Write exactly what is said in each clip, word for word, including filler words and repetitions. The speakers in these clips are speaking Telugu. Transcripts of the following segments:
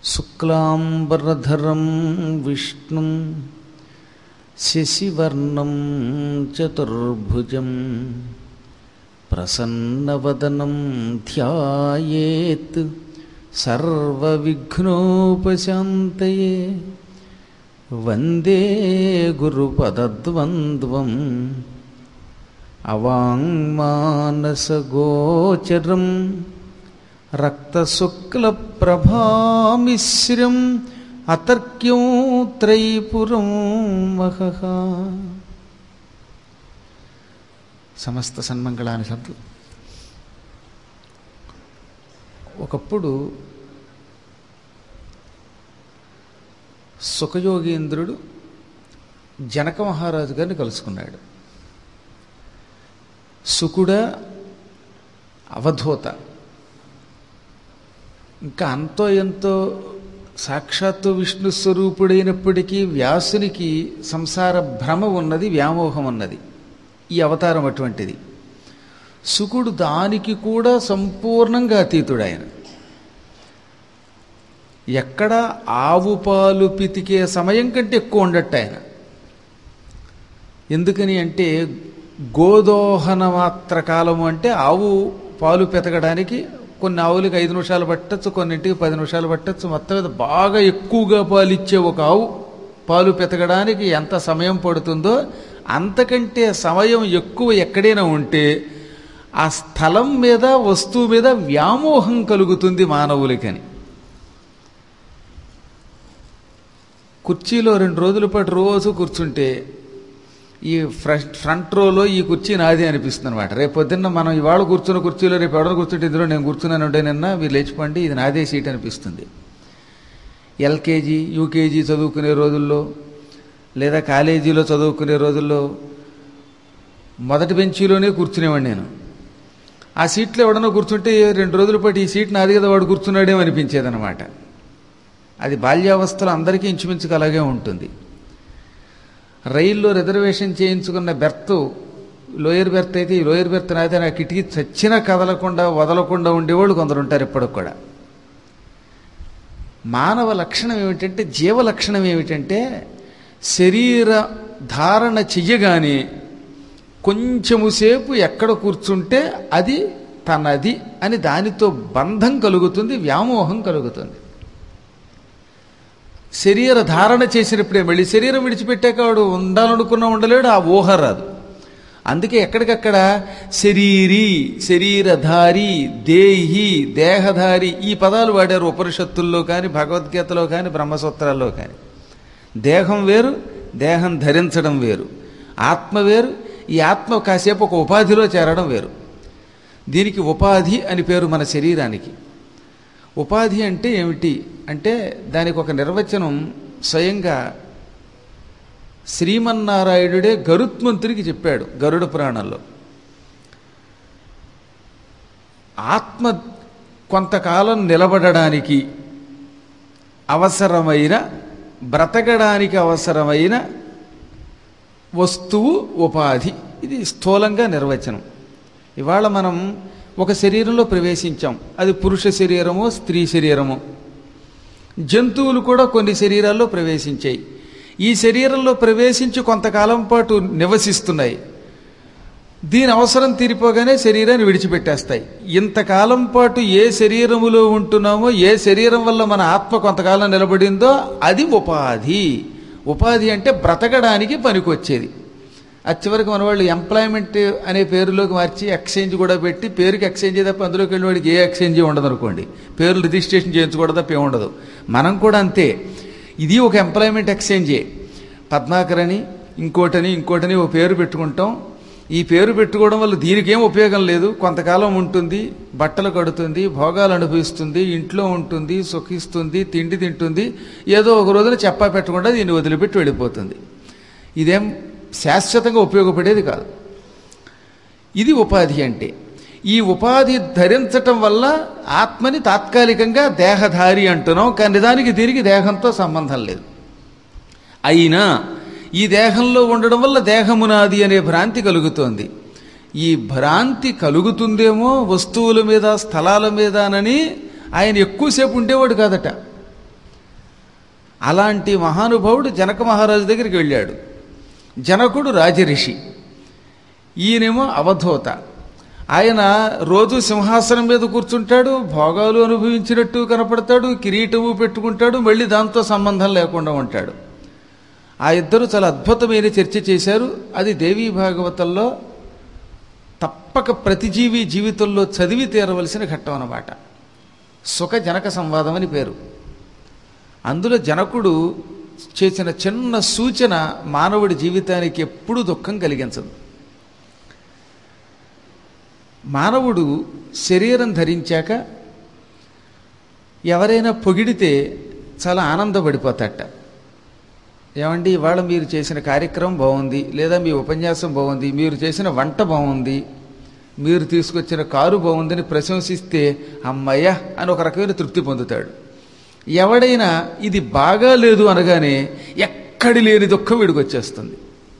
శుక్లాంబరధరం విష్ణుం శశివర్ణం చతుర్భుజం ప్రసన్నవదనం ధ్యాయేత్ సర్వవిఘ్నోపశాంతయే. వందే గురుపదద్వంద్వం అవాంగ్మానసగోచరం రక్తశుక్లప్రభామిశ్రం అతర్క్యం త్రైపురం మహః. సమస్త సన్మంగళాన్ని సంతు. ఒకప్పుడు సుఖయోగీంద్రుడు జనక మహారాజు గారిని కలుసుకున్నాడు. సుకుడ అవధూత ఇంకా అంతో ఎంతో సాక్షాత్తు విష్ణు స్వరూపుడైనప్పటికీ వ్యాసునికి సంసార భ్రమ ఉన్నది, వ్యామోహం ఉన్నది. ఈ అవతారం అటువంటిది. సుకుడు దానికి కూడా సంపూర్ణంగా అతీతుడు. ఆయన ఎక్కడ ఆవు పాలు పితికే సమయం కంటే ఎక్కువ ఉండట్టు ఆయన. ఎందుకని అంటే గోదోహన మాత్ర కాలము అంటే ఆవు పాలు పెతకడానికి కొన్ని ఆవులకి ఐదు నిమిషాలు పట్టచ్చు, కొన్నింటికి పది నిమిషాలు పట్టచ్చు. మొత్తం మీద బాగా ఎక్కువగా పాలు ఇచ్చే ఒక ఆవు పాలు పెతకడానికి ఎంత సమయం పడుతుందో అంతకంటే సమయం ఎక్కువ ఎక్కడైనా ఉంటే ఆ స్థలం మీద వస్తువు మీద వ్యామోహం కలుగుతుంది మానవులకని. కుర్చీలో రెండు రోజుల పాటు రోజు కూర్చుంటే ఈ ఫ్రంట్ ఫ్రంట్ రోలో ఈ కుర్చీ నాది అనిపిస్తుంది అనమాట. రేపు పొద్దున్న మనం ఇవాళ కూర్చున్న కుర్చీలో రేపు ఎవడో కూర్చుంటే ఇందులో నేను కూర్చున్నాను ఉంటే నిన్న మీరు లేచిపోండి ఇది నాదే సీట్ అనిపిస్తుంది. ఎల్కేజీ యూకేజీ చదువుకునే రోజుల్లో లేదా కాలేజీలో చదువుకునే రోజుల్లో మొదటి బెంచీలోనే కూర్చునేవాడిని నేను. ఆ సీట్లో ఎవడన్నా కూర్చుంటే రెండు రోజుల పాటు ఈ సీట్ నాది కదా వాడు కూర్చున్నాడేమో అనిపించేదనమాట. అది బాల్యావస్థలో అందరికీ ఇంచుమించుకు అలాగే ఉంటుంది. రైల్లో రిజర్వేషన్ చేయించుకున్న బెర్త్ లోయర్ బెర్త్ అయితే ఈ లోయర్ బెర్త్ నాదే నా కిటికీ చచ్చినా కదలకుండా వదలకుండా ఉండేవాళ్ళు కొందరు ఉంటారు ఎప్పటికి కూడా. మానవ లక్షణం ఏమిటంటే, జీవ లక్షణం ఏమిటంటే శరీర ధారణ చెయ్యగానే కొంచెము సేపు ఎక్కడ కూర్చుంటే అది తనది అని దానితో బంధం కలుగుతుంది, వ్యామోహం కలుగుతుంది. శరీర ధారణ చేసినప్పుడే మళ్ళీ శరీరం విడిచిపెట్టాక వాడు ఉండాలనుకున్నా ఉండలేడు, ఆ ఊహ రాదు. అందుకే ఎక్కడికక్కడ శరీరీ, శరీరధారి, దేహి, దేహధారి ఈ పదాలు వాడారు ఉపనిషత్తుల్లో కానీ భగవద్గీతలో కానీ బ్రహ్మసూత్రాల్లో కానీ. దేహం వేరు, దేహం ధరించడం వేరు. ఆత్మ వేరు, ఈ ఆత్మ కాసేపు ఒక ఉపాధిలో చేరడం వేరు. దీనికి ఉపాధి అని పేరు మన శరీరానికి. ఉపాధి అంటే ఏమిటి అంటే దానికి ఒక నిర్వచనం స్వయంగా శ్రీమన్నారాయణుడే గరుత్మంతుడికి చెప్పాడు గరుడ పురాణంలో. ఆత్మ కొంతకాలం నిలబడడానికి అవసరమైన, బ్రతకడానికి అవసరమైన వస్తువు ఉపాధి. ఇది స్థూలంగా నిర్వచనం. ఇవాళ మనం ఒక శరీరంలో ప్రవేశించాం, అది పురుష శరీరమో స్త్రీ శరీరమో. జంతువులు కూడా కొన్ని శరీరాల్లో ప్రవేశించాయి. ఈ శరీరంలో ప్రవేశించి కొంతకాలం పాటు నివసిస్తున్నాయి. దీని అవసరం తీరిపోగానే శరీరాన్ని విడిచిపెట్టేస్తాయి. ఇంతకాలం పాటు ఏ శరీరములో ఉంటున్నామో, ఏ శరీరం వల్ల మన ఆత్మ కొంతకాలం నిలబడిందో అది ఉపాధి. ఉపాధి అంటే బ్రతకడానికి పనికొచ్చేది. అది చివరికి మన వాళ్ళు ఎంప్లాయ్మెంట్ అనే పేరులోకి మార్చి ఎక్స్చేంజ్ కూడా పెట్టి, పేరుకి ఎక్స్చేంజ్ తప్ప అందులోకి వెళ్ళిన వాడికి ఏ ఎక్స్చేంజ్ ఉండదు అనుకోండి. పేర్లు రిజిస్ట్రేషన్ చేయించుకోవడం తప్ప ఏముండదు. మనం కూడా అంతే. ఇది ఒక ఎంప్లాయ్మెంట్ ఎక్స్చేంజే. పద్మాకర్ అని ఇంకోటని ఇంకోటని ఓ పేరు పెట్టుకుంటాం. ఈ పేరు పెట్టుకోవడం వల్ల దీనికేం ఉపయోగం లేదు. కొంతకాలం ఉంటుంది, బట్టలు కడుతుంది, భోగాలు అనుభవిస్తుంది, ఇంట్లో ఉంటుంది, సుఖిస్తుంది, తిండి తింటుంది. ఏదో ఒక రోజున చెప్పా పెట్టకుండా దీన్ని వదిలిపెట్టి వెళ్ళిపోతుంది. ఇదేం శాశ్వతంగా ఉపయోగపడేది కాదు. ఇది ఉపాధి అంటే. ఈ ఉపాధి ధరించటం వల్ల ఆత్మని తాత్కాలికంగా దేహధారి అంటున్నాం, కానీ దానికి దీనికి దేహంతో సంబంధం లేదు. అయినా ఈ దేహంలో ఉండడం వల్ల దేహమునాది అనే భ్రాంతి కలుగుతోంది. ఈ భ్రాంతి కలుగుతుందేమో వస్తువుల మీద, స్థలాల మీదనని ఆయన ఎక్కువసేపు ఉండేవాడు కాదట. అలాంటి మహానుభావుడు జనక మహారాజు దగ్గరికి వెళ్ళాడు. జనకుడు రాజరిషి, ఈయనేమో అవధూత. ఆయన రోజు సింహాసనం మీద కూర్చుంటాడు, భోగాలు అనుభవించినట్టు కనపడతాడు, కిరీటము పెట్టుకుంటాడు, మళ్ళీ దాంతో సంబంధం లేకుండా ఉంటాడు. ఆ ఇద్దరు చాలా అద్భుతమైన చర్చ చేశారు. అది దేవీ భాగవతంలో తప్పక ప్రతి జీవి జీవితంలో చదివి తీరవలసిన ఘట్టం అన్నమాట. సుఖ జనక సంవాదం అని పేరు. అందులో జనకుడు చేసిన చిన్న సూచన మానవుడి జీవితానికి ఎప్పుడూ దుఃఖం కలిగించదు. మానవుడు శరీరం ధరించాక ఎవరైనా పొగిడితే చాలా ఆనందపడిపోతాట. ఏమండి, ఇవాళ మీరు చేసిన కార్యక్రమం బాగుంది, లేదా మీ ఉపన్యాసం బాగుంది, మీరు చేసిన వంట బాగుంది, మీరు తీసుకొచ్చిన కారు బాగుందని ప్రశంసిస్తే అమ్మయ్య అని ఒక రకమైన తృప్తి పొందుతాడు. ఎవడైనా ఇది బాగా లేదు అనగానే ఎక్కడి లేని దుఃఖం వీడికొచ్చేస్తుంది.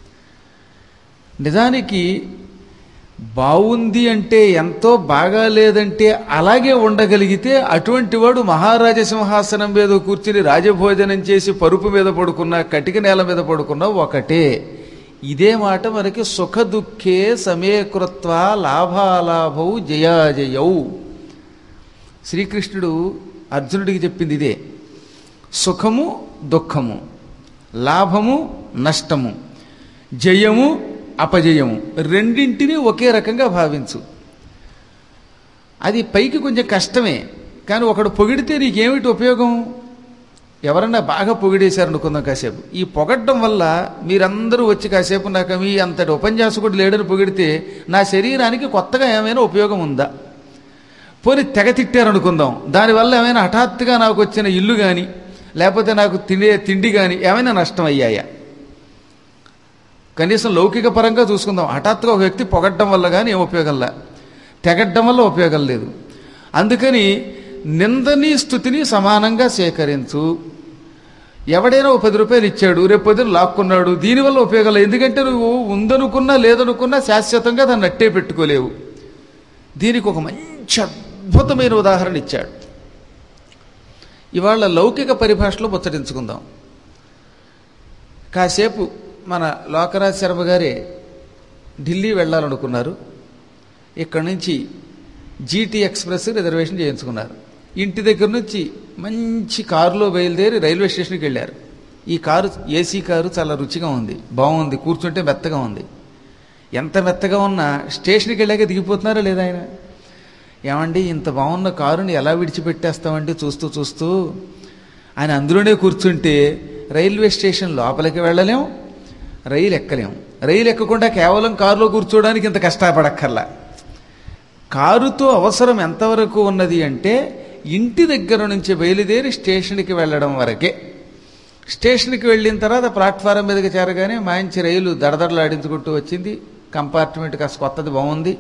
నిజానికి బాగుంది అంటే ఎంతో, బాగా లేదంటే అలాగే ఉండగలిగితే అటువంటి వాడు మహారాజ సింహాసనం మీద కూర్చుని రాజభోజనం చేసి పరుపు మీద పడుకున్నా, కటిక నేల మీద పడుకున్నా ఒకటే. ఇదే మాట మనకి సుఖ దుఃఖే సమేకృత్వ లాభాలాభౌ జయాజయౌ. శ్రీకృష్ణుడు అర్జునుడికి చెప్పింది ఇదే. సుఖము దుఃఖము, లాభము నష్టము, జయము అపజయము రెండింటినీ ఒకే రకంగా భావించు. అది పైకి కొంచెం కష్టమే, కానీ ఒకడు పొగిడితే నీకేమిటి ఉపయోగం? ఎవరన్నా బాగా పొగిడేశారు అనుకుందాం కాసేపు. ఈ పొగడ్డం వల్ల మీరందరూ వచ్చి కాసేపు నాకు మీ అంతటి ఉపన్యాసకుడు లేడని పొగిడితే నా శరీరానికి కొత్తగా ఏమైనా ఉపయోగం ఉందా? పోనీ తెగ తిట్టారనుకుందాం, దానివల్ల ఏమైనా హఠాత్తుగా నాకు వచ్చిన ఇల్లు కానీ లేకపోతే నాకు తినే తిండి కానీ ఏమైనా నష్టం అయ్యాయా? కనీసం లౌకిక పరంగా చూసుకుందాం. హఠాత్తుగా ఒక వ్యక్తి పొగడ్డం వల్ల కానీ ఏం ఉపయోగంలా, తెగడ్డం వల్ల ఉపయోగం లేదు. అందుకని నిందని స్తుతిని సమానంగా సేకరించు. ఎవడైనా ఒక పది రూపాయలు ఇచ్చాడు, రేపు పొద్దున లాక్కున్నాడు, దీనివల్ల ఉపయోగం లేదు. ఎందుకంటే నువ్వు ఉందనుకున్నా లేదనుకున్నా శాశ్వతంగా దాన్ని అట్టే పెట్టుకోలేవు. దీనికి ఒక మంచి అద్భుతమైన ఉదాహరణ ఇచ్చాడు. ఇవాళ లౌకిక పరిభాషలో ముచ్చటించుకుందాం. కాసేపు మన లోకరాజ్ శర్మ గారే ఢిల్లీ వెళ్ళాలనుకున్నారు. ఇక్కడి నుంచి జీటీ ఎక్స్ప్రెస్ రిజర్వేషన్ చేయించుకున్నారు. ఇంటి దగ్గర నుంచి మంచి కారులో బయలుదేరి రైల్వే స్టేషన్కి వెళ్ళారు. ఈ కారు ఏసీ కారు చాలా రుచిగా ఉంది, బాగుంది, కూర్చుంటే మెత్తగా ఉంది. ఎంత మెత్తగా ఉన్నా స్టేషన్కి వెళ్ళాక దిగిపోతున్నారా లేదా ఆయన? ఏమండి, ఇంత బాగున్న కారుని ఎలా విడిచిపెట్టేస్తామండి చూస్తూ చూస్తూ ఆయన అందులోనే కూర్చుంటే రైల్వే స్టేషన్ లోపలికి వెళ్ళలేం, రైలు ఎక్కలేం. రైలు ఎక్కకుండా కేవలం కారులో కూర్చోవడానికి ఇంత కష్టపడక్కర్లా. కారుతో అవసరం ఎంతవరకు ఉన్నది అంటే ఇంటి దగ్గర నుంచి బయలుదేరి స్టేషన్కి వెళ్ళడం వరకే. స్టేషన్కి వెళ్ళిన తర్వాత ప్లాట్ఫారం మీదకి చేరగానే మంచి రైలు దడదడలాడించుకుంటూ వచ్చింది. కంపార్ట్మెంట్ కాస్త కొత్తది బాగుంది,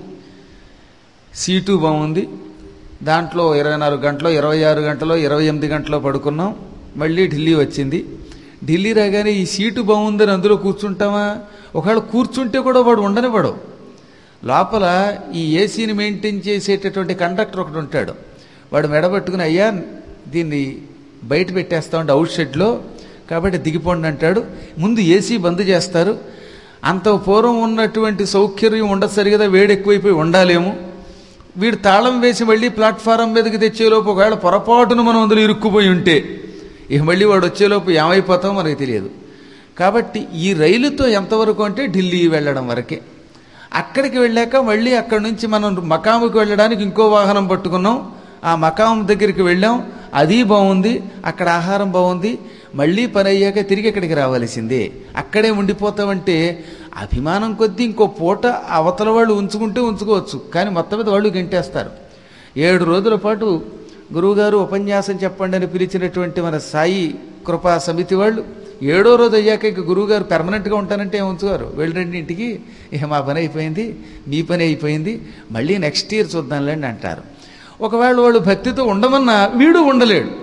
సీటు బాగుంది. దాంట్లో ఇరవై నాలుగు గంటలో ఇరవై ఆరు గంటలో ఇరవై ఎనిమిది గంటలో పడుకున్నాం. మళ్ళీ ఢిల్లీ వచ్చింది. ఢిల్లీ రాగానే ఈ సీటు బాగుందని అందులో కూర్చుంటామా? ఒకవేళ కూర్చుంటే కూడా వాడు ఉండనివ్వడు. లోపల ఈ ఏసీని మెయింటైన్ చేసేటటువంటి కండక్టర్ ఒకటి ఉంటాడు. వాడు మెడబట్టుకుని, అయ్యా దీన్ని బయట పెట్టేస్తామంటే అవుట్ షెడ్లో, కాబట్టి దిగిపోండి అంటాడు. ముందు ఏసీ బంద్ చేస్తారు. అంత పూర్వం ఉన్నటువంటి సౌకర్యం ఉండదు సరిగదా, వేడి ఎక్కువైపోయి ఉండాలేము. వీడు తాళం వేసి మళ్ళీ ప్లాట్ఫారం మీదకి తెచ్చేలోపు ఒకవేళ పొరపాటును మనం అందులో ఇరుక్కుపోయి ఉంటే ఇక మళ్ళీ వాడు వచ్చేలోపు ఏమైపోతామో మనకి తెలియదు. కాబట్టి ఈ రైలుతో ఎంతవరకు అంటే ఢిల్లీ వెళ్ళడం వరకే. అక్కడికి వెళ్ళాక మళ్ళీ అక్కడి నుంచి మనం మకాముకి వెళ్ళడానికి ఇంకో వాహనం పట్టుకున్నాం. ఆ మకాం దగ్గరికి వెళ్ళాం, అది బాగుంది, అక్కడ ఆహారం బాగుంది. మళ్ళీ పని అయ్యాక తిరిగి ఇక్కడికి రావాల్సిందే. అక్కడే ఉండిపోతామంటే అభిమానం కొద్దీ ఇంకో పూట అవతల వాళ్ళు ఉంచుకుంటే ఉంచుకోవచ్చు, కానీ మొత్తం మీద వాళ్ళు గెంటేస్తారు. ఏడు రోజుల పాటు గురువుగారు ఉపన్యాసం చెప్పండి అని పిలిచినటువంటి మన సాయి కృపా సమితి వాళ్ళు ఏడో రోజు అయ్యాక ఇక గురువుగారు పెర్మనెంట్గా ఉంటానంటే ఉంచుగారు, వెళ్ళండి ఇంటికి, ఇక మా పని అయిపోయింది, మీ పని అయిపోయింది, మళ్ళీ నెక్స్ట్ ఇయర్ చూద్దాంలేండి అంటారు. ఒకవేళ వాళ్ళు భక్తితో ఉండమన్నా వీడు ఉండలేడు.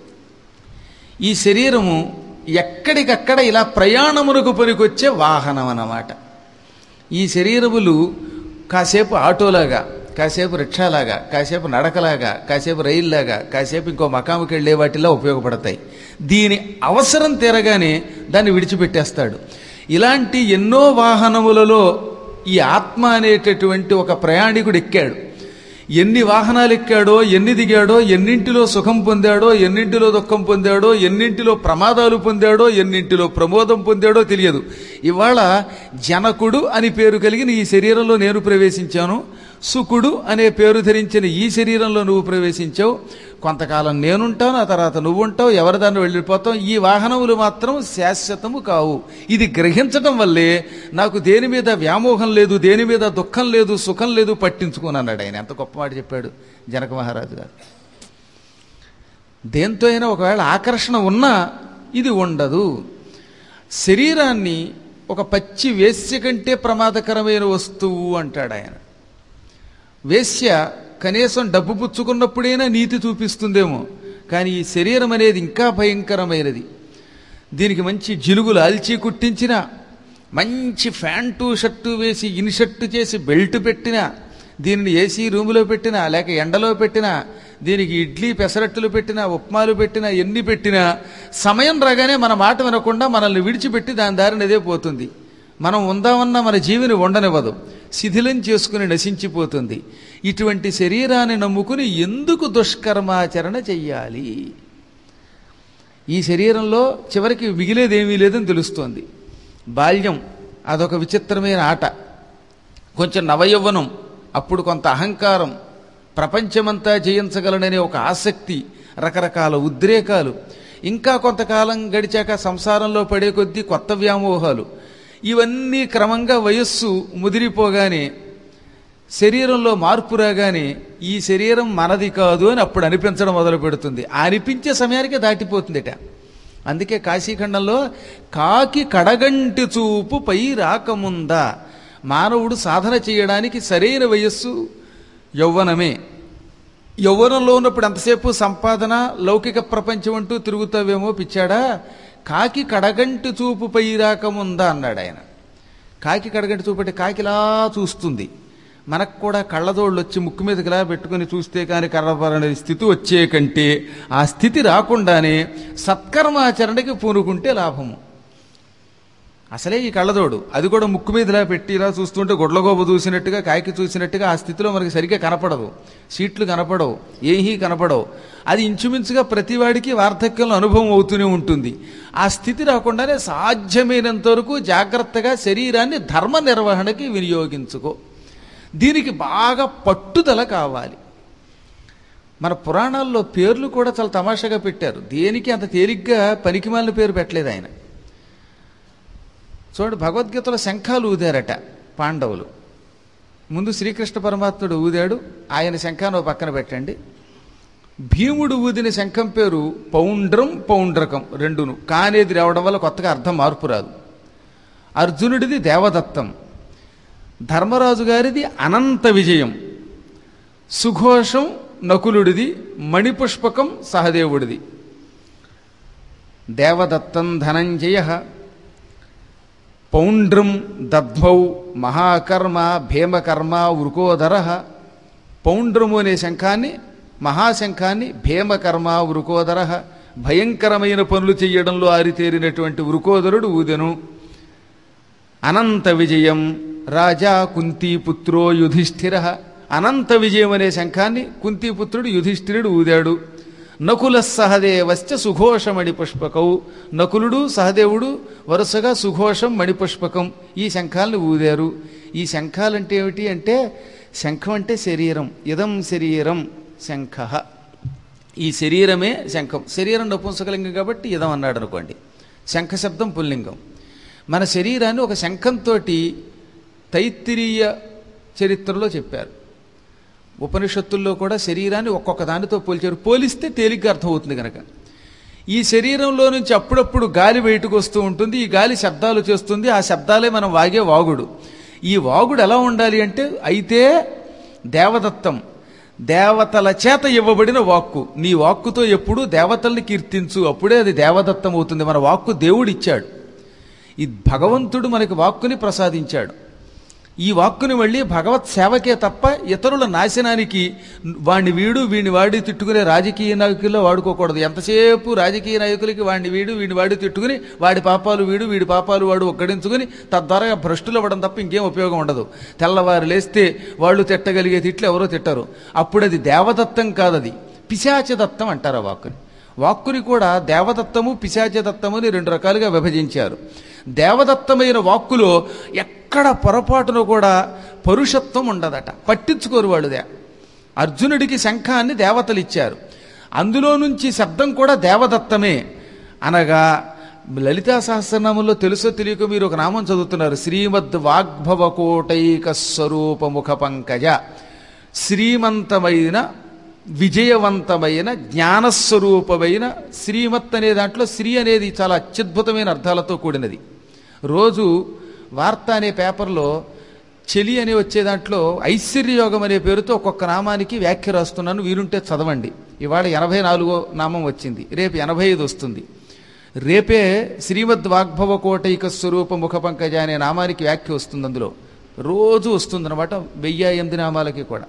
ఈ శరీరము ఎక్కడికక్కడ ఇలా ప్రయాణమునకు పనికొచ్చే వాహనం అన్నమాట. ఈ శరీరములు కాసేపు ఆటోలాగా, కాసేపు రిక్షాలాగా, కాసేపు నడకలాగా, కాసేపు రైల్లాగా, కాసేపు ఇంకో మకాముకి వెళ్ళే వాటిలా ఉపయోగపడతాయి. దీని అవసరం తీరగానే దాన్ని విడిచిపెట్టేస్తాడు. ఇలాంటి ఎన్నో వాహనములలో ఈ ఆత్మ అనేటటువంటి ఒక ప్రయాణికుడు ఎక్కాడు. ఎన్ని వాహనాలు ఎక్కాడో, ఎన్ని దిగాడో, ఎన్నింటిలో సుఖం పొందాడో, ఎన్నింటిలో దుఃఖం పొందాడో, ఎన్నింటిలో ప్రమాదాలు పొందాడో, ఎన్నింటిలో ప్రమోదం పొందాడో తెలియదు. ఇవాళ జనకుడు అని పేరు కలిగిన ఈ శరీరంలో నేను ప్రవేశించాను, సుకుడు అనే పేరు ధరించిన ఈ శరీరంలో నువ్వు ప్రవేశించావు. కొంతకాలం నేనుంటాను, ఆ తర్వాత నువ్వుంటావు, ఎవరిదాన్ని వెళ్ళిపోతావు. ఈ వాహనములు మాత్రం శాశ్వతము కావు. ఇది గ్రహించటం వల్లే నాకు దేని మీద వ్యామోహం లేదు, దేని మీద దుఃఖం లేదు, సుఖం లేదు, పట్టించుకోనన్నాడు ఆయన. ఎంత గొప్ప మాట చెప్పాడు జనక మహారాజు గారు. దేంతో అయినా ఒకవేళ ఆకర్షణ ఉన్నా ఇది ఉండదు. శరీరాన్ని ఒక పచ్చి వేశ్య కంటే ప్రమాదకరమైన వస్తువు అంటాడు ఆయన. వేశ్య కనీసం డబ్బు పుచ్చుకున్నప్పుడైనా నీతి చూపిస్తుందేమో, కానీ ఈ శరీరం అనేది ఇంకా భయంకరమైనది. దీనికి మంచి జిలుగులు అల్చి కుట్టించిన, మంచి ఫ్యాంటు షర్టు వేసి ఇన్షర్టు చేసి బెల్ట్ పెట్టినా, దీనిని ఏసీ రూములో పెట్టినా, లేక ఎండలో పెట్టినా, దీనికి ఇడ్లీ పెసరట్టులు పెట్టినా, ఉప్మాలు పెట్టినా, ఎన్ని పెట్టినా సమయం రాగానే మన మాట వినకుండా మనల్ని విడిచిపెట్టి దాని దారిని అదే పోతుంది. మనం ఉందామన్నా మన జీవిని ఉండనివ్వదు, శిథిలం చేసుకుని నశించిపోతుంది. ఇటువంటి శరీరాన్ని నమ్ముకుని ఎందుకు దుష్కర్మాచరణ చెయ్యాలి? ఈ శరీరంలో చివరికి మిగిలేదేమీ లేదని తెలుస్తోంది. బాల్యం అదొక విచిత్రమైన ఆట. కొంచెం నవయవ్వనం, అప్పుడు కొంత అహంకారం, ప్రపంచమంతా జయించగలననే ఒక ఆసక్తి, రకరకాల ఉద్రేకాలు. ఇంకా కొంతకాలం గడిచాక సంసారంలో పడే కొద్దీ కొత్త వ్యామోహాలు. ఇవన్నీ క్రమంగా వయస్సు ముదిరిపోగానే, శరీరంలో మార్పు రాగానే ఈ శరీరం మనది కాదు అని అప్పుడు అనిపించడం మొదలు పెడుతుంది. అనిపించే సమయానికి దాటిపోతుందిట. అందుకే కాశీఖండంలో కాకి కడగంటి చూపు పై రాకముందా, మానవుడు సాధన చేయడానికి సరైన వయస్సు యౌవనమే. యౌవనంలో ఉన్నప్పుడు ఎంతసేపు సంపాదన, లౌకిక ప్రపంచం అంటూ తిరుగుతావేమో పిచ్చాడా. కాకి కడగంటి చూపు పై రాకముందా అన్నాడు ఆయన. కాకి కడగంటి చూపు అంటే కాకిలా చూస్తుంది. మనకు కూడా కళ్ళదోళ్ళు వచ్చి ముక్కు మీదకి ఇలా పెట్టుకుని చూస్తే కానీ కర్రపరనే స్థితి వచ్చే కంటే ఆ స్థితి రాకుండానే సత్కర్మాచరణకి పూనుకుంటే లాభము. అసలే ఈ కళ్ళదోడు, అది కూడా ముక్కు మీద ఇలా పెట్టి ఇలా చూస్తుంటే గొడ్లగోబ చూసినట్టుగా, కాకి చూసినట్టుగా ఆ స్థితిలో మనకి సరిగ్గా కనపడదు. సీట్లు కనపడవు, ఏహీ కనపడవు. అది ఇంచుమించుగా ప్రతివాడికి వార్ధక్యంలో అనుభవం అవుతూనే ఉంటుంది. ఆ స్థితి రాకుండానే సాధ్యమైనంత వరకు జాగ్రత్తగా శరీరాన్ని ధర్మ నిర్వహణకి వినియోగించుకో. దీనికి బాగా పట్టుదల కావాలి. మన పురాణాల్లో పేర్లు కూడా చాలా తమాషాగా పెట్టారు. దేనికి అంత తేలిగ్గా పనికిమాలిన పేరు పెట్టలేదు ఆయన. చూడండి, భగవద్గీతలో శంఖాలు ఊదారట పాండవులు. ముందు శ్రీకృష్ణ పరమాత్ముడు ఊదాడు, ఆయన శంఖాన్ని పక్కన పెట్టండి. భీముడు ఊదిన శంఖం పేరు పౌండ్రం, పౌండ్రకం రెండును. కానేది రావడం వల్ల కొత్తగా అర్థం మార్పు రాదు. అర్జునుడిది దేవదత్తం, ధర్మరాజు గారిది అనంత విజయం, సుఘోషం నకులుడిది, మణిపుష్పకం సహదేవుడిది. దేవదత్తం ధనంజయ, పౌండ్రం దద్మౌ మహాకర్మ భీమకర్మ వృకోదర. పౌండ్రము అనే శంఖాన్ని, మహాశంఖాన్ని భీమకర్మ వృకోదర, భయంకరమైన పనులు చెయ్యడంలో ఆరితేరినటువంటి వృకోదరుడు ఊదెను. అనంత విజయం రాజా కుంతీపుత్రో యుధిష్ఠిర. అనంత విజయం అనే శంఖాన్ని కుంతీపుత్రుడు యుధిష్ఠిరుడు ఊదాడు. నకుల సహదేవశ్చ సుఘోష మణిపుష్పకౌ. నకులుడు సహదేవుడు వరుసగా సుఘోషం మణిపుష్పకం ఈ శంఖాలను ఊదారు. ఈ శంఖాలంటే ఏమిటి అంటే, శంఖం అంటే శరీరం. ఇదం శరీరం శంఖ. ఈ శరీరమే శంఖం. శరీరం నపుంసకలింగం కాబట్టి ఇదం అన్నాడు అనుకోండి. శంఖ శబ్దం పుల్లింగం. మన శరీరాన్ని ఒక శంఖంతో తైత్తిరీయ చరిత్రలో చెప్పారు. ఉపనిషత్తుల్లో కూడా శరీరాన్ని ఒక్కొక్క దానితో పోల్చారు. పోలిస్తే తేలిగ్గా అర్థమవుతుంది కనుక. ఈ శరీరంలో నుంచి అప్పుడప్పుడు గాలి బయటకు వస్తూ ఉంటుంది. ఈ గాలి శబ్దాలు చేస్తుంది. ఆ శబ్దాలే మనం వాగే వాగుడు. ఈ వాగుడు ఎలా ఉండాలి అంటే, అయితే దేవదత్తం, దేవతల చేత ఇవ్వబడిన వాక్కు. నీ వాక్కుతో ఎప్పుడూ దేవతల్ని కీర్తించు, అప్పుడే అది దేవదత్తం అవుతుంది. మన వాక్కు దేవుడు ఇచ్చాడు. ఈ భగవంతుడు మనకి వాక్కుని ప్రసాదించాడు. ఈ వాక్కుని మళ్ళీ భగవత్ సేవకే తప్ప ఇతరుల నాశనానికి వాణ్ణి వీడు వీడిని వాడి తిట్టుకునే రాజకీయ నాయకుల్లో వాడుకోకూడదు. ఎంతసేపు రాజకీయ నాయకులకి వాడిని వీడు వీడిని వాడి తిట్టుకుని వాడి పాపాలు వీడు వీడి పాపాలు వాడు ఒక్కడించుకుని తద్వారా భ్రష్టులు అవ్వడం తప్ప ఇంకేం ఉపయోగం ఉండదు. తెల్లవారు లేస్తే వాళ్ళు తిట్టగలిగే తిట్లు ఎవరో తిట్టరు. అప్పుడు అది దేవదత్తం కాదది పిశాచదత్తం అంటారు ఆ వాక్కుని. వాక్కుని కూడా దేవదత్తము పిశాచదత్తము అని రెండు రకాలుగా విభజించారు. దేవదత్తమైన వాక్కులో ఎక్కడ పొరపాటును కూడా పరుషత్వం ఉండదట, పట్టించుకోరు వాళ్ళుదే. అర్జునుడికి శంఖాన్ని దేవతలు ఇచ్చారు, అందులో నుంచి శబ్దం కూడా దేవదత్తమే. అనగా లలితా సహస్రనామంలో తెలుసో తెలియక మీరు ఒక నామం చదువుతున్నారు, శ్రీమద్ వాగ్భవ కోటైక స్వరూప ముఖ పంకజ. శ్రీమంతమైన విజయవంతమైన జ్ఞానస్వరూపమైన శ్రీమత్ అనే దాంట్లో శ్రీ అనేది చాలా అత్యద్భుతమైన అర్థాలతో కూడినది. రోజు వార్త అనే పేపర్లో చెలి అని వచ్చే దాంట్లో ఐశ్వర్యయోగం అనే పేరుతో ఒక్కొక్క నామానికి వ్యాఖ్య రాస్తున్నాను, వీరుంటే చదవండి. ఇవాళ ఎనభై నాలుగో నామం వచ్చింది, రేపు ఎనభై ఐదు వస్తుంది. రేపే శ్రీమద్ వాగ్భవ కోటైక స్వరూప ముఖ పంకజ అనే నామానికి వ్యాఖ్య వస్తుంది. అందులో రోజు వస్తుందన్నమాట, వెయ్యి ఎనిమిది నామాలకి కూడా.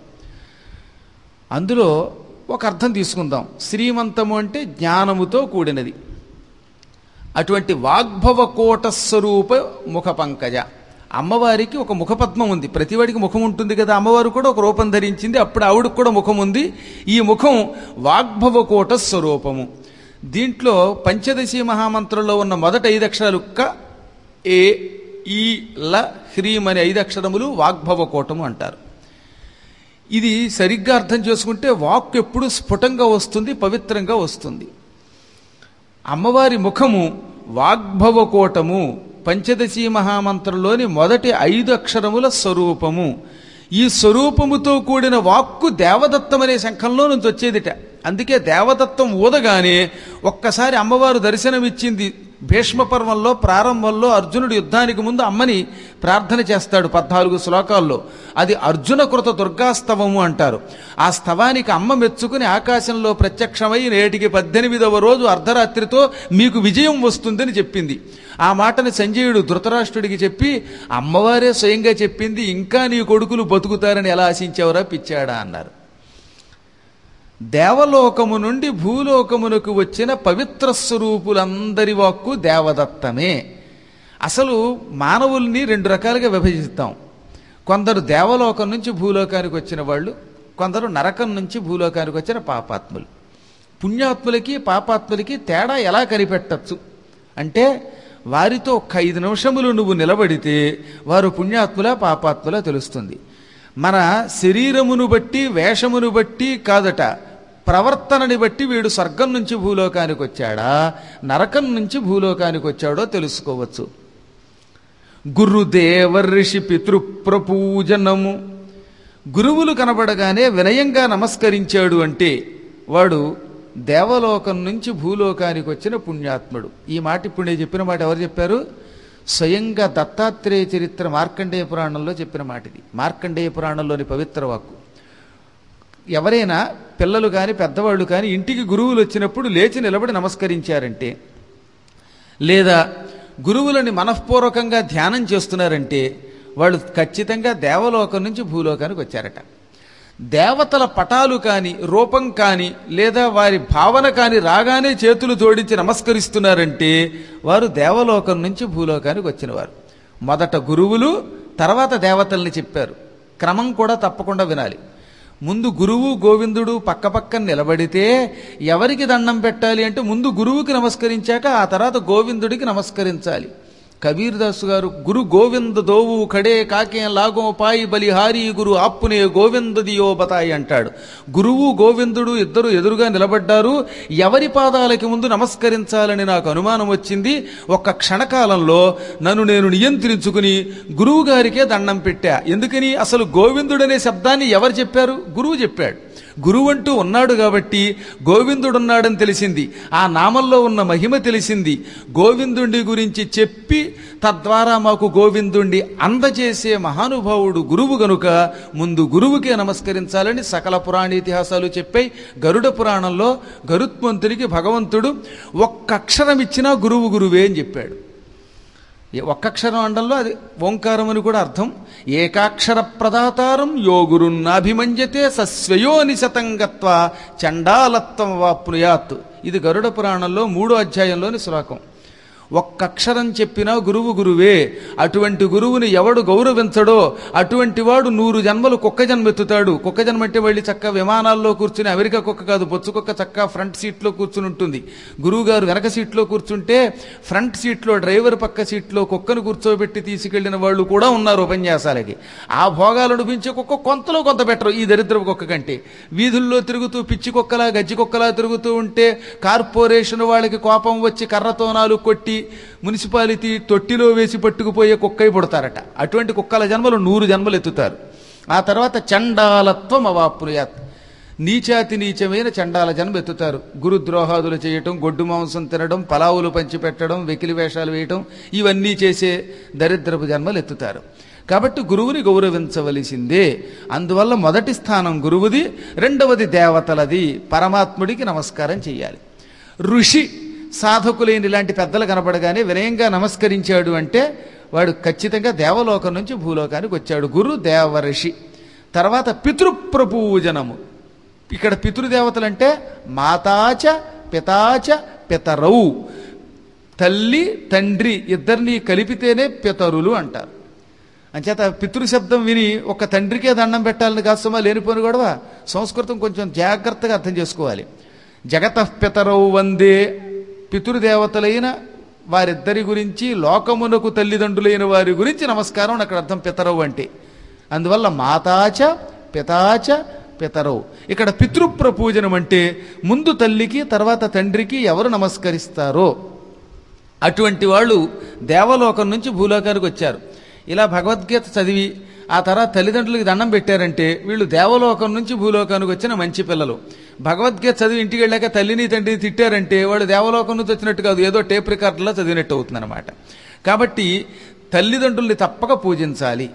అందులో ఒక అర్థం తీసుకుందాం. శ్రీమంతము అంటే జ్ఞానముతో కూడినది. అటువంటి వాగ్భవ కోట స్వరూప ముఖ పంకజ. అమ్మవారికి ఒక ముఖపద్మం ఉంది, ప్రతివాడికి ముఖం ఉంటుంది కదా, అమ్మవారు కూడా ఒక రూపం ధరించింది, అప్పుడు ఆవిడకు కూడా ముఖం ఉంది. ఈ ముఖం వాగ్భవ కోట స్వరూపము. దీంట్లో పంచదశి మహామంత్రంలో ఉన్న మొదటి ఐదు అక్షరాలు క ఏ ఈ ల హ్రీం అనే ఐదు అక్షరములు వాగ్భవ కోటము అంటారు. ఇది సరిగ్గా అర్థం చేసుకుంటే వాక్కు ఎప్పుడు స్ఫుటంగా వస్తుంది, పవిత్రంగా వస్తుంది. అమ్మవారి ముఖము వాగ్భవ కోటము, పంచదశి మహామంత్రంలోని మొదటి ఐదు అక్షరముల స్వరూపము. ఈ స్వరూపముతో కూడిన వాక్కు దేవదత్తం అనే శంఖంలో నుంచి వచ్చేదిట. అందుకే దేవదత్తం ఊదగానే ఒక్కసారి అమ్మవారు దర్శనమిచ్చింది. భీష్మ పర్వంలో ప్రారంభంలో అర్జునుడు యుద్ధానికి ముందు అమ్మని ప్రార్థన చేస్తాడు పద్నాలుగు శ్లోకాల్లో. అది అర్జున కృత దుర్గాస్తవము అంటారు. ఆ స్తవానికి అమ్మ మెచ్చుకుని ఆకాశంలో ప్రత్యక్షమై నేటికి పద్దెనిమిదవ రోజు అర్ధరాత్రితో మీకు విజయం వస్తుందని చెప్పింది. ఆ మాటని సంజయుడు ధృతరాష్ట్రుడికి చెప్పి, అమ్మవారే స్వయంగా చెప్పింది, ఇంకా నీ కొడుకులు బతుకుతారని ఎలా ఆశించావురా పిచ్చాడా అన్నారు. దేవలోకము నుండి భూలోకమునకు వచ్చిన పవిత్ర స్వరూపులందరి వాక్కు దేవదత్తమే. అసలు మానవుల్ని రెండు రకాలుగా విభజిస్తాం. కొందరు దేవలోకం నుంచి భూలోకానికి వచ్చిన వాళ్ళు, కొందరు నరకం నుంచి భూలోకానికి వచ్చిన పాపాత్ములు. పుణ్యాత్ములకి పాపాత్ములకి తేడా ఎలా కనిపెట్టచ్చు అంటే, వారితో ఒక్క ఐదు నిమిషములు నువ్వు నిలబడితే వారు పుణ్యాత్ముల పాపాత్ముల తెలుస్తుంది. మన శరీరమును బట్టి వేషమును బట్టి కాదట, ప్రవర్తనని బట్టి వీడు స్వర్గం నుంచి భూలోకానికి వచ్చాడా నరకం నుంచి భూలోకానికి వచ్చాడో తెలుసుకోవచ్చు. గురుదేవ ఋషి పితృప్రపూజనము. గురువులు కనబడగానే వినయంగా నమస్కరించాడు అంటే వాడు దేవలోకం నుంచి భూలోకానికి వచ్చిన పుణ్యాత్ముడు. ఈ మాట ఇప్పుడు నేను చెప్పిన మాట ఎవరు చెప్పారు? స్వయంగా దత్తాత్రేయ చరిత్ర మార్కండేయ పురాణంలో చెప్పిన మాట ఇది. మార్కండేయ పురాణంలోని పవిత్ర వాక్కు. ఎవరైనా పిల్లలు కానీ పెద్దవాళ్ళు కానీ ఇంటికి గురువులు వచ్చినప్పుడు లేచి నిలబడి నమస్కరించారంటే, లేదా గురువులని మనఃపూర్వకంగా ధ్యానం చేస్తున్నారంటే వాళ్ళు ఖచ్చితంగా దేవలోకం నుంచి భూలోకానికి వచ్చారట. దేవతల పటాలు కానీ రూపం కానీ లేదా వారి భావన కానీ రాగానే చేతులు జోడించి నమస్కరిస్తున్నారంటే వారు దేవలోకం నుంచి భూలోకానికి వచ్చినవారు. మొదట గురువులు, తర్వాత దేవతల్ని చెప్పారు. క్రమం కూడా తప్పకుండా వినాలి. ముందు గురువు గోవిందుడు పక్క పక్కన నిలబడితే ఎవరికి దండం పెట్టాలి అంటే ముందు గురువుకి నమస్కరించాక ఆ తర్వాత గోవిందుడికి నమస్కరించాలి. కబీర్ దాసు గారు గురు గోవింద దోవు కడే కాకే లాగో పాయి బలిహారి గురు ఆప్పునే గోవింద దియో బతాయి అంటాడు. గురువు గోవిందుడు ఇద్దరు ఎదురుగా నిలబడ్డారు. ఎవరి పాదాలకి ముందు నమస్కరించాలని నాకు అనుమానం వచ్చింది. ఒక్క క్షణకాలంలో నన్ను నేను నియంత్రించుకుని గురువు గారికే దండం పెట్టా. ఎందుకని? అసలు గోవిందుడనే శబ్దాన్ని ఎవరు చెప్పారు? గురువు చెప్పాడు. గురువంటూ ఉన్నాడు కాబట్టి గోవిందుడున్నాడని తెలిసింది. ఆ నామంలో ఉన్న మహిమ తెలిసింది. గోవిందుడి గురించి చెప్పి తద్వారా మాకు గోవిందుణ్ణి అందజేసే మహానుభావుడు గురువు గనుక ముందు గురువుకే నమస్కరించాలని సకల పురాణ ఇతిహాసాలు చెప్పాయి. గరుడ పురాణంలో గరుత్మంతునికి భగవంతుడు ఒక్క అక్షరం ఇచ్చినా గురువు గురువే అని చెప్పాడు. ఒక్కక్షరం అండంలో అది ఓంకారం అని కూడా అర్థం. ఏకాక్షర ప్రదాతారం యోగురున్నాభిమంజతే సస్వయోని శతంగత్వ చండాలత్వం వాప్నుయాత్. ఇది గరుడ పురాణంలో మూడో అధ్యాయంలోని శ్లోకం. ఒక్క అక్షరం చెప్పినా గురువు గురువే. అటువంటి గురువుని ఎవడు గౌరవించడో అటువంటి వాడు నూరు జన్మలు కుక్క జన్మ ఎత్తుతాడు. కుక్క జన్మ అంటే వెళ్ళి చక్క విమానాల్లో కూర్చుని, అమెరికా కుక్క కాదు, బొచ్చు కుక్క చక్క ఫ్రంట్ సీట్లో కూర్చుని ఉంటుంది. గురువు గారు వెనక సీట్లో కూర్చుంటే ఫ్రంట్ సీట్లో డ్రైవర్ పక్క సీట్లో కుక్కను కూర్చోబెట్టి తీసుకెళ్లిన వాళ్ళు కూడా ఉన్నారు ఉపన్యాసాలకి. ఆ భోగాలు అనిపించే కుక్క కొంతలో కొంత బెటర్ ఈ దరిద్రపు కుక్క కంటే. వీధుల్లో తిరుగుతూ పిచ్చి కుక్కలా గజ్జి కుక్కలా తిరుగుతూ ఉంటే కార్పొరేషన్ వాళ్ళకి కోపం వచ్చి కర్రతోనాలు కొట్టి మున్సిపాలిటీ తొట్టిలో వేసి పట్టుకుపోయే కుక్కై పుడతారట. అటువంటి కుక్కల జన్మలు నూరు జన్మలు ఎత్తుతారు. ఆ తర్వాత చండాలత్వం అవాప్నుయాత్, నీచాతి నీచమైన చండాల జన్మ ఎత్తుతారు. గురుద్రోహాదులు చేయటం, గొడ్డు మాంసం తినడం, పలావులు పంచిపెట్టడం, వెకిలి వేషాలు వేయటం, ఇవన్నీ చేసే దరిద్రపు జన్మలు ఎత్తుతారు. కాబట్టి గురువుని గౌరవించవలసిందే. అందువల్ల మొదటి స్థానం గురువుది, రెండవది దేవతలది. పరమాత్ముడికి నమస్కారం చెయ్యాలి. ఋషి సాధకులైన ఇలాంటి పెద్దలు కనపడగానే వినయంగా నమస్కరించాడు అంటే వాడు ఖచ్చితంగా దేవలోకం నుంచి భూలోకానికి వచ్చాడు. గురు దేవఋషి. తర్వాత పితృప్రపూజనము. ఇక్కడ పితృదేవతలంటే మాతాచ పితాచ పితరౌ, తల్లి తండ్రి ఇద్దరిని కలిపితేనే పితరులు అంటారు. అంచేత పితృశబ్దం విని ఒక తండ్రికే దండం పెట్టాలని కాస్తమా లేనిపోని గొడవ. సంస్కృతం కొంచెం జాగ్రత్తగా అర్థం చేసుకోవాలి. జగతః పితరౌ వందే, పితృదేవతలైన వారిద్దరి గురించి, లోకమునకు తల్లిదండ్రులైన వారి గురించి నమస్కారం అక్కడ అర్థం పితరవు అంటే. అందువల్ల మాతాచ పితాచ పితరవు. ఇక్కడ పితృప్రపూజనం అంటే ముందు తల్లికి తర్వాత తండ్రికి ఎవరు నమస్కరిస్తారో అటువంటి వాళ్ళు దేవలోకం నుంచి భూలోకానికి వచ్చారు. ఇలా భగవద్గీత చదివి ఆ తర్వాత తల్లిదండ్రులకి దండం పెట్టారంటే వీళ్ళు దేవలోకం నుంచి భూలోకానికి వచ్చిన మంచి పిల్లలు. భగవద్గీత చదివి ఇంటికి వెళ్ళాక తల్లిని తండ్రిని తిట్టారంటే వాళ్ళు దేవలోకం నుంచి వచ్చినట్టు కాదు, ఏదో టేప్ రికార్డులో చదివినట్టు అవుతుందన్నమాట. కాబట్టి తల్లిదండ్రుల్ని తప్పక పూజించాలి.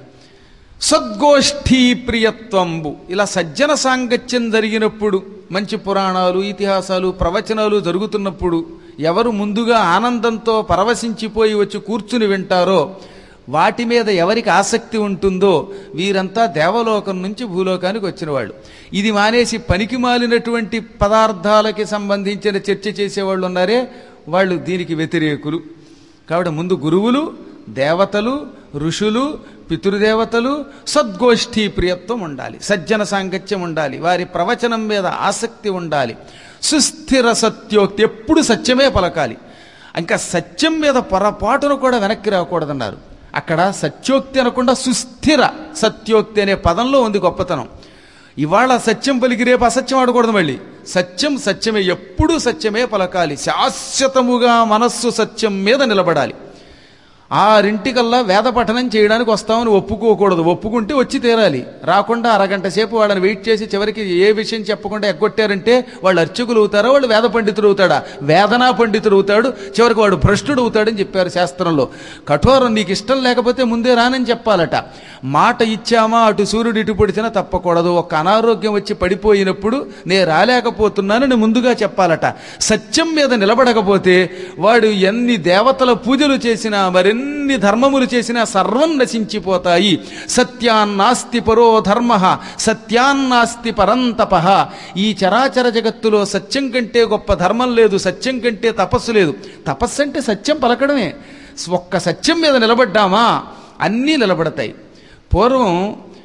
సద్గోష్ఠీ ప్రియత్వంబు. ఇలా సజ్జన సాంగత్యం జరిగినప్పుడు, మంచి పురాణాలు ఇతిహాసాలు ప్రవచనాలు జరుగుతున్నప్పుడు ఎవరు ముందుగా ఆనందంతో పరవశించిపోయి వచ్చి కూర్చుని వింటారో, వాటి మీద ఎవరికి ఆసక్తి ఉంటుందో వీరంతా దేవలోకం నుంచి భూలోకానికి వచ్చిన వాళ్ళు. ఇది మానేసి పనికి మాలినటువంటి పదార్థాలకి సంబంధించిన చర్చ చేసేవాళ్ళు ఉన్నారే, వాళ్ళు దీనికి వ్యతిరేకులు. కాబట్టి ముందు గురువులు, దేవతలు, ఋషులు, పితృదేవతలు, సద్గోష్ఠీ ప్రియత్వం ఉండాలి, సజ్జన సాంగత్యం ఉండాలి, వారి ప్రవచనం మీద ఆసక్తి ఉండాలి. సుస్థిర సత్యోక్తి, ఎప్పుడు సత్యమే పలకాలి. ఇంకా సత్యం మీద పొరపాటును కూడా వెనక్కి రాకూడదన్నారు. అక్కడ సత్యోక్తి అనకుండా సుస్థిర సత్యోక్తి అనే పదంలో ఉంది గొప్పతనం. ఇవాళ సత్యం పలికి రేపు అసత్యం ఆడకూడదు. మళ్ళీ సత్యం సత్యమే, ఎప్పుడూ సత్యమే పలకాలి. శాశ్వతముగా మనస్సు సత్యం మీద నిలబడాలి. ఆరింటికల్లా వేద పఠనం చేయడానికి వస్తామని ఒప్పుకోకూడదు. ఒప్పుకుంటే వచ్చి తీరాలి. రాకుండా అరగంట సేపు వాళ్ళని వెయిట్ చేసి చివరికి ఏ విషయం చెప్పకుండా ఎగ్గొట్టారంటే వాళ్ళు అర్చకులు అవుతారా, వాళ్ళు వేద పండితుడు అవుతాడా? వేదనా పండితుడు అవుతాడు, చివరికి వాడు భ్రష్టుడు అవుతాడని చెప్పారు శాస్త్రంలో. కఠోరం. నీకు ఇష్టం లేకపోతే ముందే రానని చెప్పాలట. మాట ఇచ్చామా అటు సూర్యుడు ఇటు పొడిచినా తప్పకూడదు. ఒక అనారోగ్యం వచ్చి పడిపోయినప్పుడు నే రాలేకపోతున్నానని ముందుగా చెప్పాలట. సత్యం మీద నిలబడకపోతే వాడు ఎన్ని దేవతల పూజలు చేసినా మరెన్ని ధర్మములు చేసినా సర్వం నశించిపోతాయి. సత్యాన్నాస్తి పరో ధర్మ సత్యాన్నాస్తి పరంతప. ఈ చరాచర జగత్తులో సత్యం కంటే గొప్ప ధర్మం లేదు, సత్యం కంటే తపస్సు లేదు. తపస్సు అంటే సత్యం పలకడమే. ఒక్క సత్యం మీద నిలబడ్డామా అన్నీ నిలబడతాయి. పూర్వం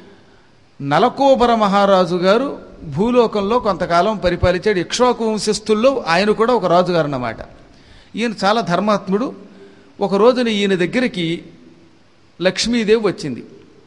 నలకోబర మహారాజు గారు భూలోకంలో కొంతకాలం పరిపాలించాడు. ఇక్ష్వాకు వంశస్థుల్లో ఆయన కూడా ఒక రాజుగారు అన్నమాట. ఈయన చాలా ధర్మాత్ముడు. ఒక రోజున ఈయన దగ్గరికి లక్ష్మీదేవి వచ్చింది.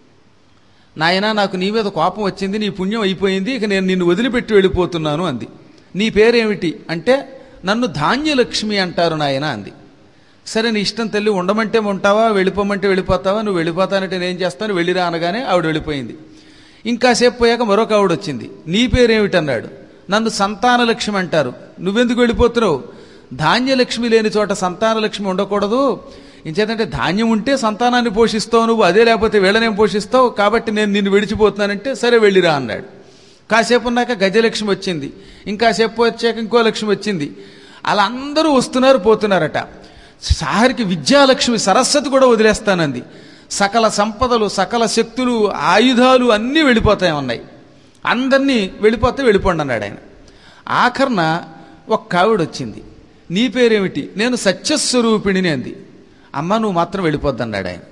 నాయన, నాకు నీ మీద కోపం వచ్చింది, నీ పుణ్యం అయిపోయింది, ఇక నేను నిన్ను వదిలిపెట్టి వెళ్ళిపోతున్నాను అంది. నీ పేరేమిటి అంటే, నన్ను ధాన్యలక్ష్మి అంటారు నాయన అంది. సరే, నీ ఇష్టం తల్లి, ఉండమంటే ఉంటావా, వెళ్ళిపోమంటే వెళ్ళిపోతావా, నువ్వు వెళ్ళిపోతానంటే నేను చేస్తాను, వెళ్ళిరా అనగానే ఆవిడ వెళ్ళిపోయింది. ఇంకాసేపు పోయాక మరొక ఆవిడ వచ్చింది. నీ పేరేమిటన్నాడు. నన్ను సంతానలక్ష్మి అంటారు, నువ్వెందుకు వెళ్ళిపోతున్నావు? ధాన్యలక్ష్మి లేని చోట సంతానలక్ష్మి ఉండకూడదు. ఇంచేతంటే ధాన్యం ఉంటే సంతానాన్ని పోషిస్తావు నువ్వు, అదే లేకపోతే వీళ్ళనేం పోషిస్తావు, కాబట్టి నేను నిన్ను విడిచిపోతున్నానంటే సరే వెళ్ళిరా అన్నాడు. కాసేపు ఉన్నాక గజలక్ష్మి వచ్చింది. ఇంకాసేపు వచ్చాక ఇంకో లక్ష్మి వచ్చింది. అలా అందరూ వస్తున్నారు పోతున్నారట. సాహరికి విద్యాలక్ష్మి సరస్వతి కూడా వదిలేస్తానంది. సకల సంపదలు, సకల శక్తులు, ఆయుధాలు అన్నీ వెళ్ళిపోతాయి ఉన్నాయి. అందరినీ వెళ్ళిపోతే వెళ్ళిపోండి అన్నాడు ఆయన. ఆఖరణ ఒక ఆవిడ వచ్చింది. నీ పేరేమిటి? నేను సత్యస్వరూపిణిని అంది. అమ్మ నువ్వు మాత్రం వెళ్ళిపోద్దన్నాడు ఆయన.